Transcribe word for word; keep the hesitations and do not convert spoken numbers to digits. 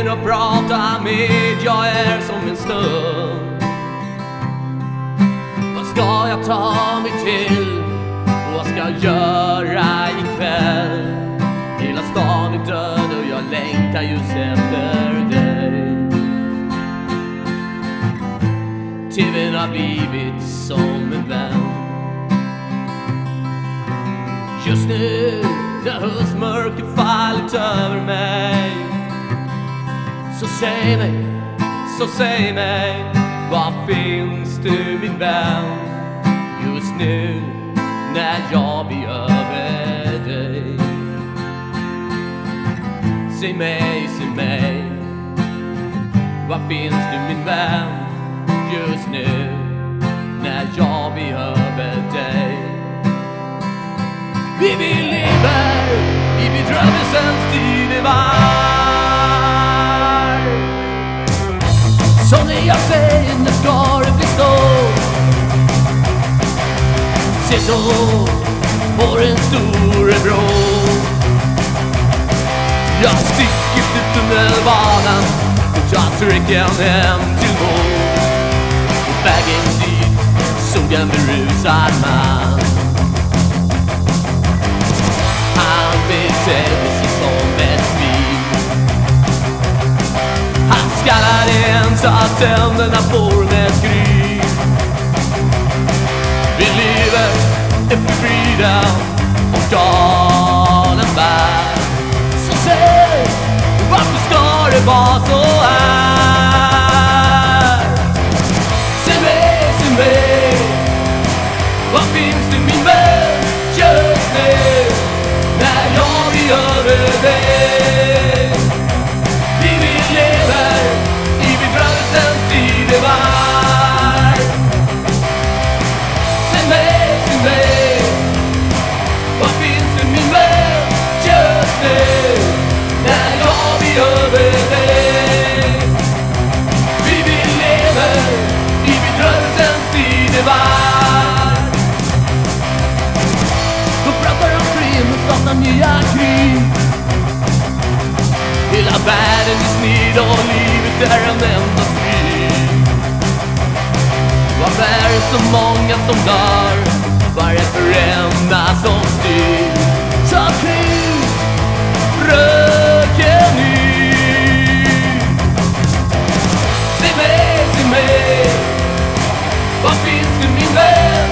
ingen att prata med, jag är som en stund. Vad ska jag ta mig till? Vad ska jag göra ikväll? Hela stan är död och jag längtar just efter dig. T V:n har blivit som en vän. Just nu när höstmörker fallit över mig, så säg mig, så säg mig, var finns du min vän? Just nu när jag behöver dig. Säg mig, säg mig, var finns du min vän? Just nu när jag behöver dig. Vi vill leva i bedrövelsens tidevarv, så när jag säger när ska det bestå, se så på den stora bro. Jag sticker till tunnelbanan och tar tricken hem till mål. På vägen dit såg en berusad man. Han betedde sig som ett svin. Han skallade en så att tänderna får med skrin. Vi lever efter friden och dalen bär. Så säg, varför ska det vara så här? Säg mig, säg mig, var finns du min vän? Just nu när jag behöver dig. Vi vill leva i bedrövelsens tidevarv. Säg mig, säg mig, var finns du min vän? Just nu när jag behöver dig. Vi vill leva i bedrövelsens tidevarv. De pratar om fred och startar nya krig. Hela världen är sned och livet är en enda strid. Varför är det så många som dör? Varför enda som styr? Så krig, röken ut. Säg mig, säg mig, var finns du min vän?